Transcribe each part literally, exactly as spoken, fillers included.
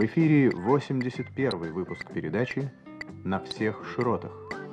эфире восемьдесят первый выпуск передачи «На всех широтах».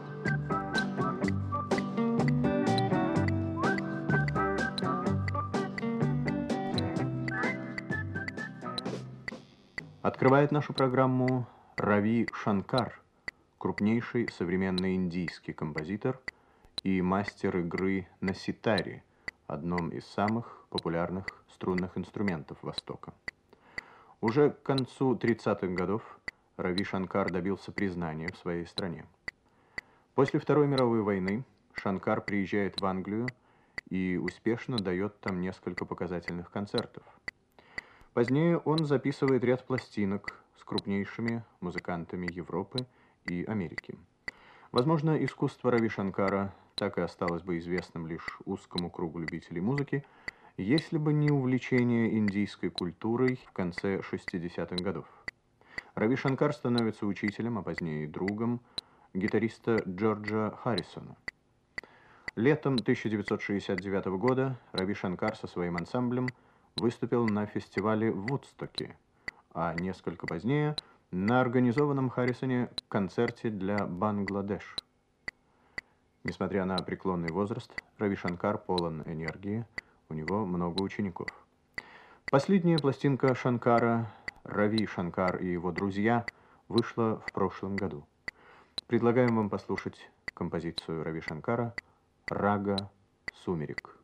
Открывает нашу программу Рави Шанкар, крупнейший современный индийский композитор и мастер игры на ситаре, одном из самых популярных струнных инструментов Востока. Уже к концу тридцатых годов Рави Шанкар добился признания в своей стране. После Второй мировой войны Шанкар приезжает в Англию и успешно дает там несколько показательных концертов. Позднее он записывает ряд пластинок с крупнейшими музыкантами Европы и Америки. Возможно, искусство Рави Шанкара так и осталось бы известным лишь узкому кругу любителей музыки, если бы не увлечение индийской культурой в конце шестидесятых годов. Рави Шанкар становится учителем, а позднее и другом гитариста Джорджа Харрисона. Летом тысяча девятьсот шестьдесят девятого года Рави Шанкар со своим ансамблем выступил на фестивале в Вудстоке, а несколько позднее на организованном Харрисоне концерте для Бангладеш. Несмотря на преклонный возраст, Рави Шанкар полон энергии, у него много учеников. Последняя пластинка Шанкара «Рави Шанкар и его друзья» вышла в прошлом году. Предлагаем вам послушать композицию Рави Шанкара «Рага сумерек».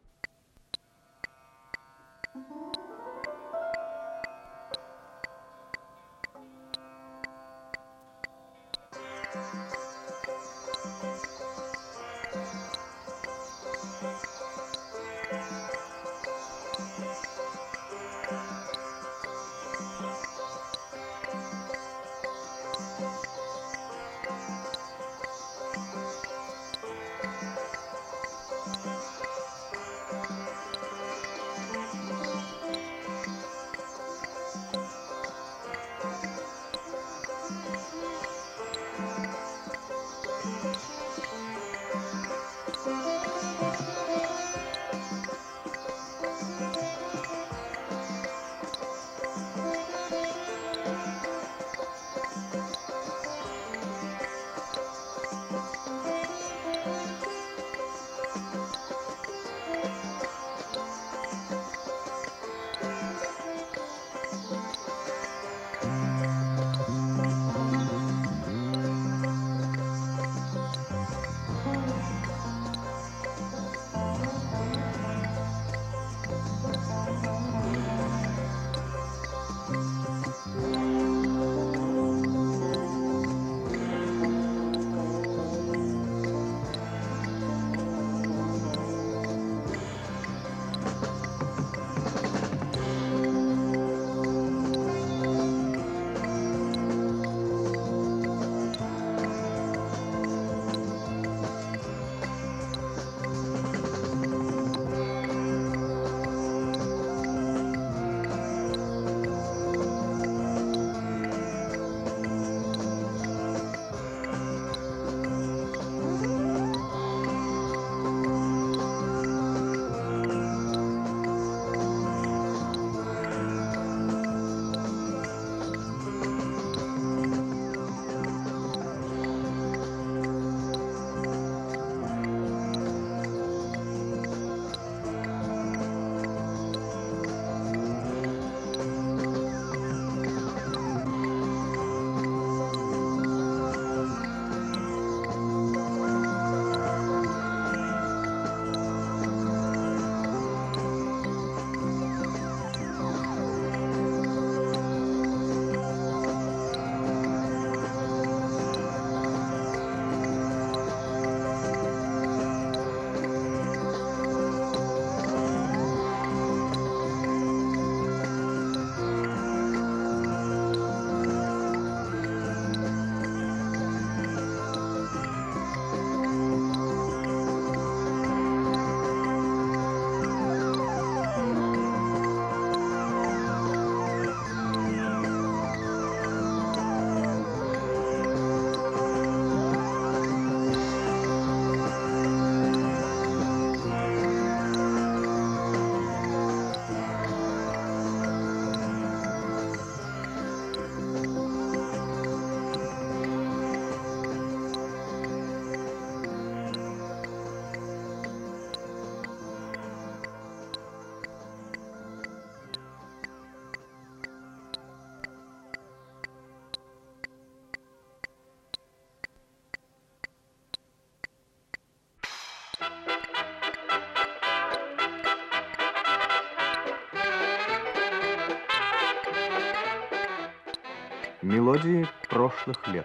Мелодии прошлых лет.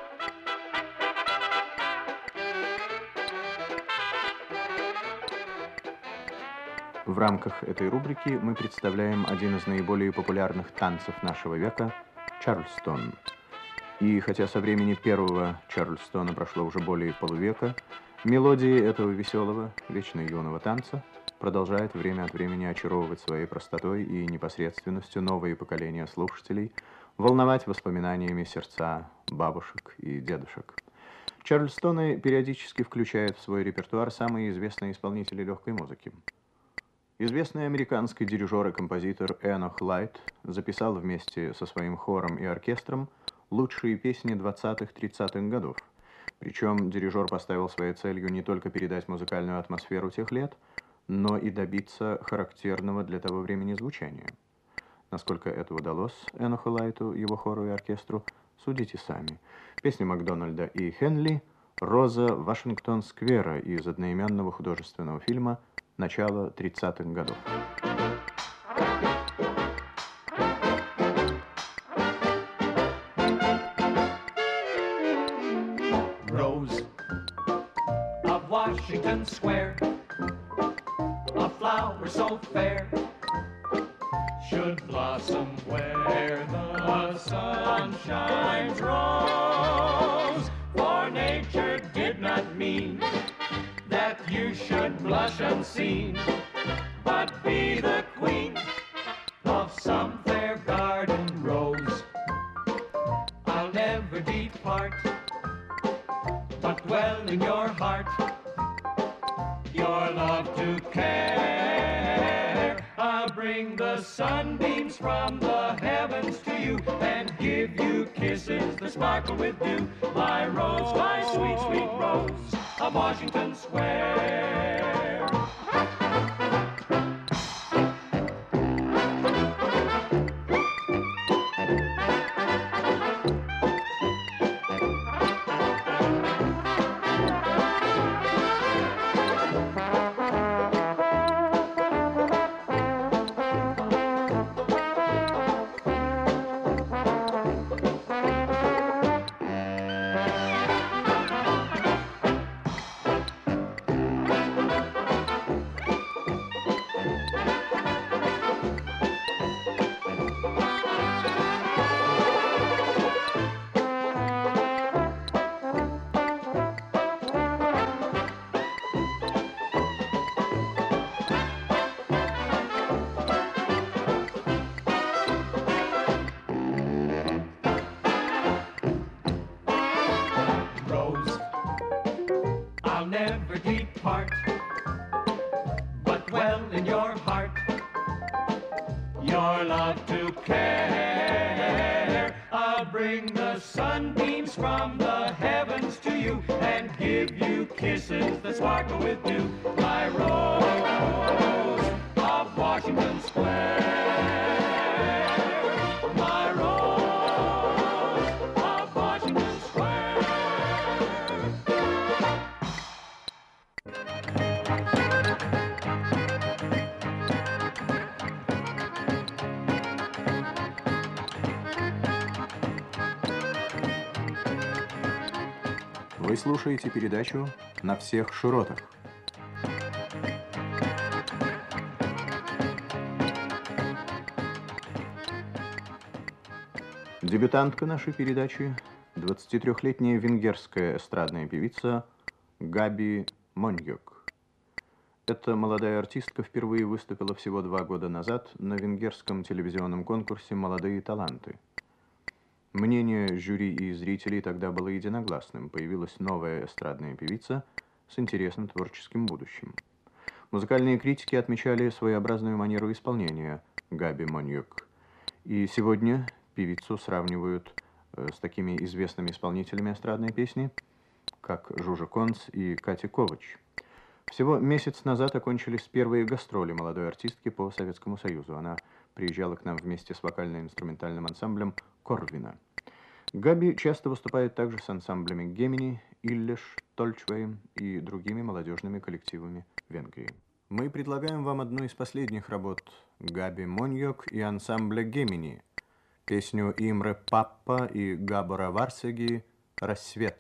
В рамках этой рубрики мы представляем один из наиболее популярных танцев нашего века – Чарльстон. И хотя со времени первого Чарльстона прошло уже более полувека, мелодии этого веселого, вечно юного танца продолжают время от времени очаровывать своей простотой и непосредственностью новые поколения слушателей, волновать воспоминаниями сердца бабушек и дедушек. Чарльстоны периодически включают в свой репертуар самые известные исполнители легкой музыки. Известный американский дирижер и композитор Энох Лайт записал вместе со своим хором и оркестром лучшие песни двадцатых-тридцатых годов. Причем дирижер поставил своей целью не только передать музыкальную атмосферу тех лет, но и добиться характерного для того времени звучания. Насколько это удалось Эноху Лайту, его хору и оркестру, судите сами. Песни Макдональда и Хенли «Роза Вашингтон-сквера» из одноименного художественного фильма начала тридцатых годов. Rose of Washington Square, a flower so fair, should blossom where the sun shines. Rose, for nature did not mean that you should blush unseen, but be the queen of some fair garden. Rose, I'll never depart, but dwell in your heart, your love to care. I'll bring the sunbeams from the heavens to you and give you kisses that sparkle with dew. My rose, my sweet, sweet rose of Washington Square. Never depart, but dwell in your heart, your love to care. I'll bring the sunbeams from the heavens to you and give you kisses that sparkle with dew. My rose of Washington Square. My rose of Washington Square. Вы слушаете передачу «На всех широтах». Дебютантка нашей передачи – двадцатитрёхлетняя венгерская эстрадная певица Габи Моньок. Эта молодая артистка впервые выступила всего два года назад на венгерском телевизионном конкурсе «Молодые таланты». Мнение жюри и зрителей тогда было единогласным. Появилась новая эстрадная певица с интересным творческим будущим. Музыкальные критики отмечали своеобразную манеру исполнения Габи Моньок. И сегодня певицу сравнивают с такими известными исполнителями эстрадной песни, как Жужа Конц и Катя Ковач. Всего месяц назад окончились первые гастроли молодой артистки по Советскому Союзу. Она приезжала к нам вместе с вокально-инструментальным ансамблем «Корвина». Габи часто выступает также с ансамблями «Гемини», «Иллеш», «Тольчвейм» и другими молодежными коллективами Венгрии. Мы предлагаем вам одну из последних работ Габи Моньок и ансамбля «Гемини». песню Имре Паппа и Габора Варсеги «Рассвет».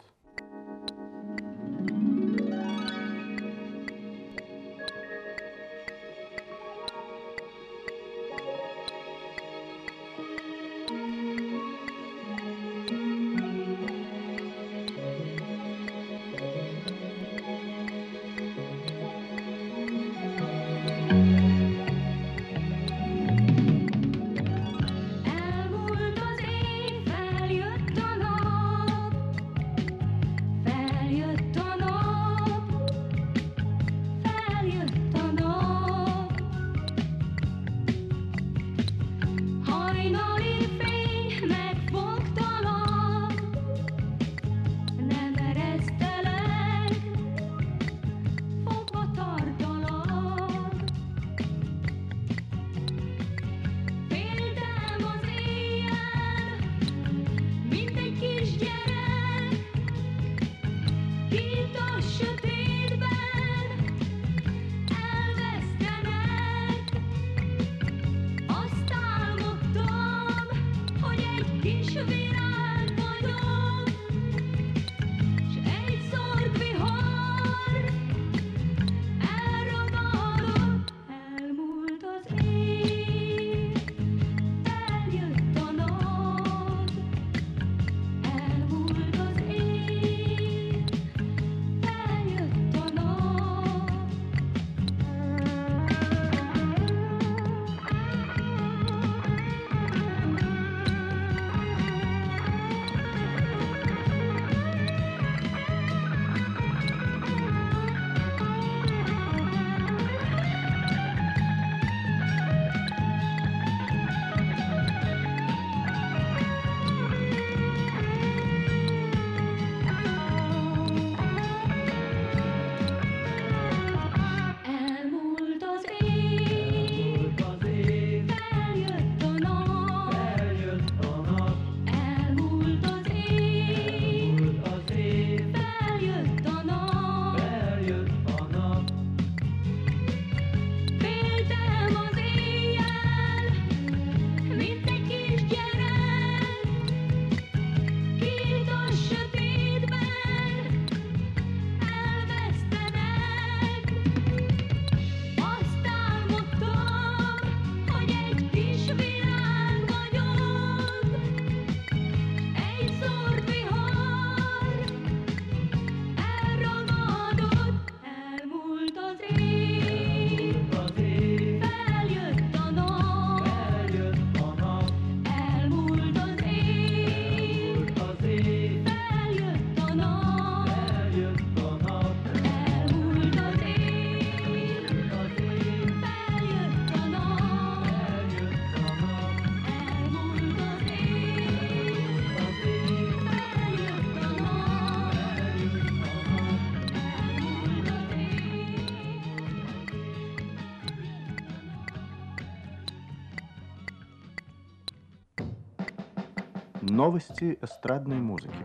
Новости эстрадной музыки.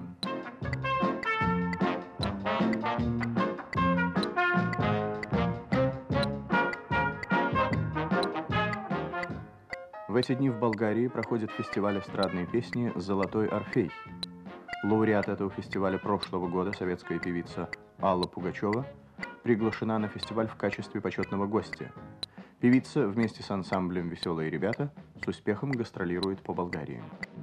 В эти дни в Болгарии проходит фестиваль эстрадной песни «Золотой Орфей». Лауреат этого фестиваля прошлого года, советская певица Алла Пугачева, приглашена на фестиваль в качестве почетного гостя. Певица вместе с ансамблем «Веселые ребята» с успехом гастролирует по Болгарии.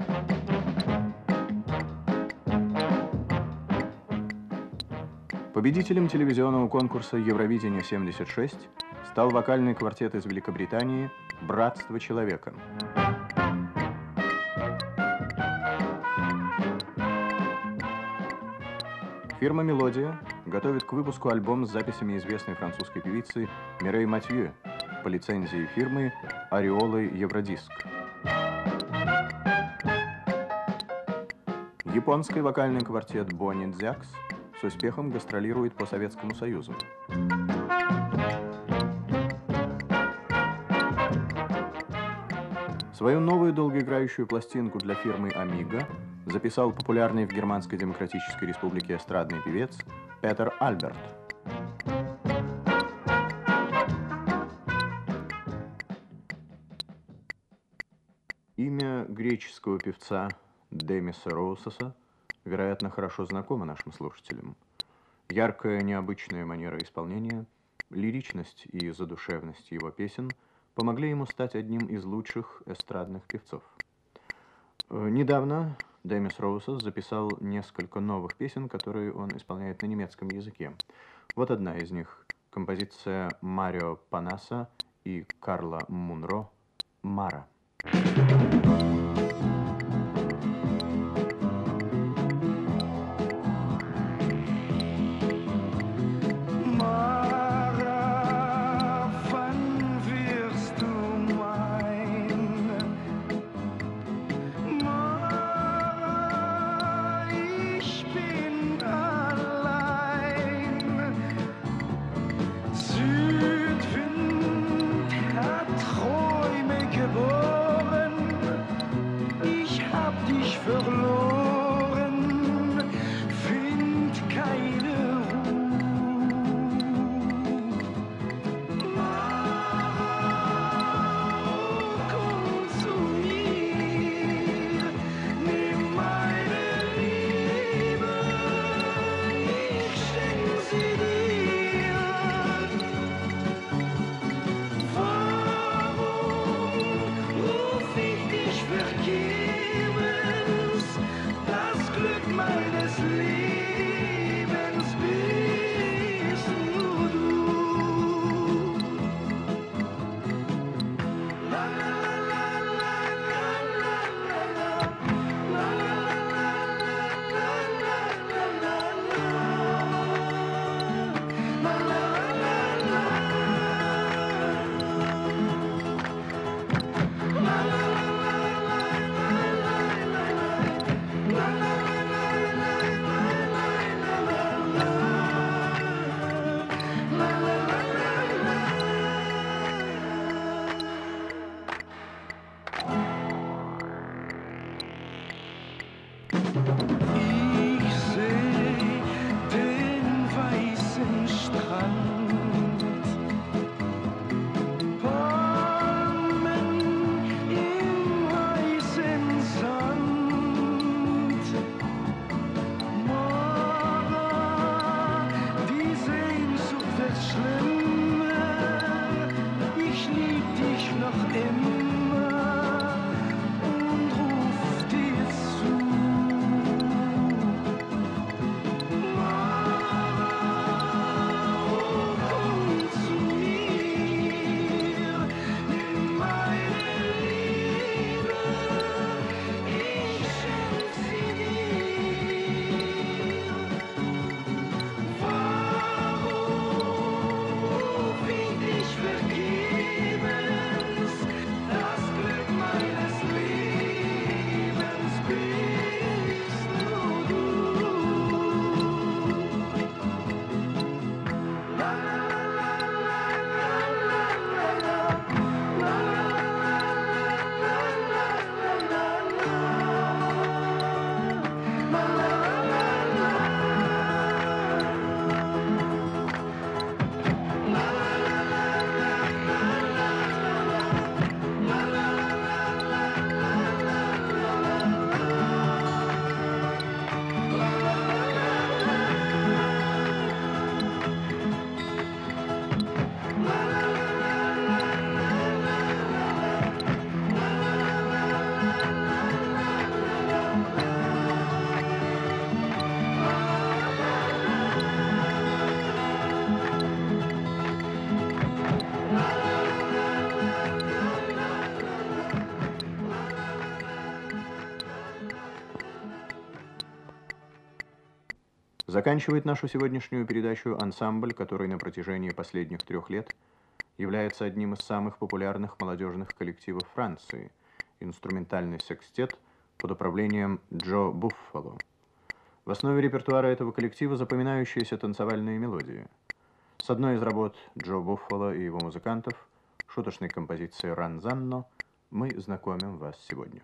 Победителем телевизионного конкурса «Евровидение семьдесят шесть» стал вокальный квартет из Великобритании «Братство человека». Фирма «Мелодия» готовит к выпуску альбом с записями известной французской певицы Мирей Матье по лицензии фирмы «Ореолы Евродиск». Японский вокальный квартет «Бонни Дзякс» с успехом гастролирует по Советскому Союзу. Свою новую долгоиграющую пластинку для фирмы «Амиго» записал популярный в Германской Демократической Республике эстрадный певец Петер Альберт. Имя греческого певца Демиса Роусоса, вероятно, хорошо знакомо нашим слушателям. Яркая, необычная манера исполнения, лиричность и задушевность его песен помогли ему стать одним из лучших эстрадных певцов. Недавно Демис Роусос записал несколько новых песен, которые он исполняет на немецком языке. Вот одна из них – композиция Марио Панаса и Карла Мунро «Мара». Заканчивает нашу сегодняшнюю передачу ансамбль, который на протяжении последних трех лет является одним из самых популярных молодежных коллективов Франции – инструментальный секстет под управлением Джо Буффало. В основе репертуара этого коллектива запоминающиеся танцевальные мелодии. С одной из работ Джо Буффало и его музыкантов, шуточной композицией «Ранзанно», мы знакомим вас сегодня.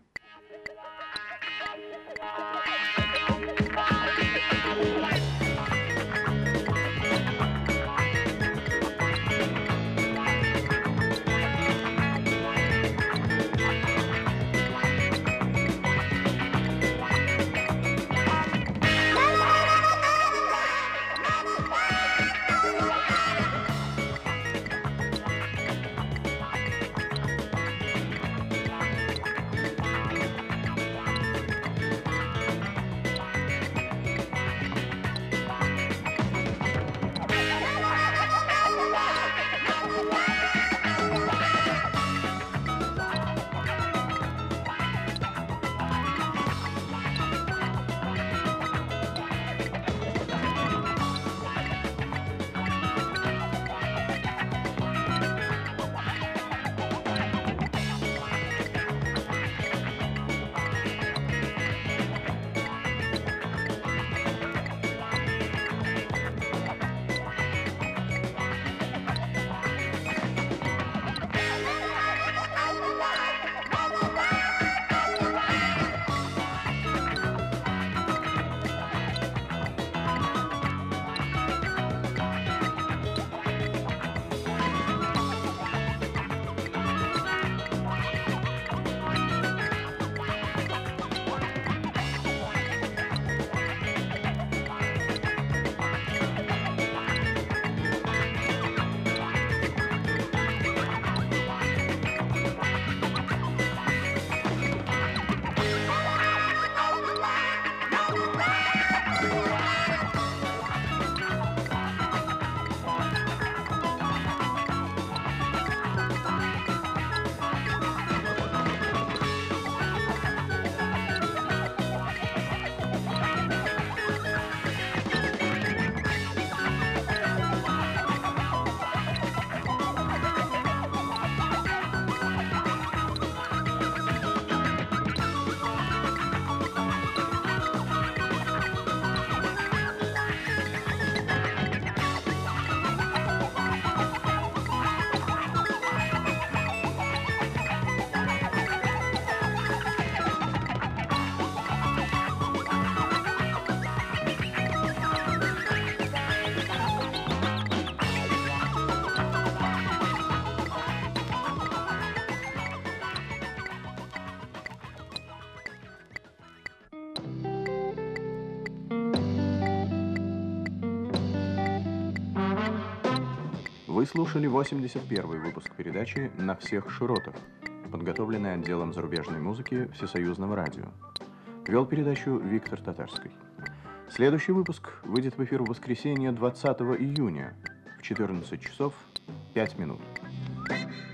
Вы слушали восемьдесят первый выпуск передачи «На всех широтах», подготовленный отделом зарубежной музыки Всесоюзного радио. Вел передачу Виктор Татарский. Следующий выпуск выйдет в эфир в воскресенье двадцатого июня в четырнадцать часов пять минут.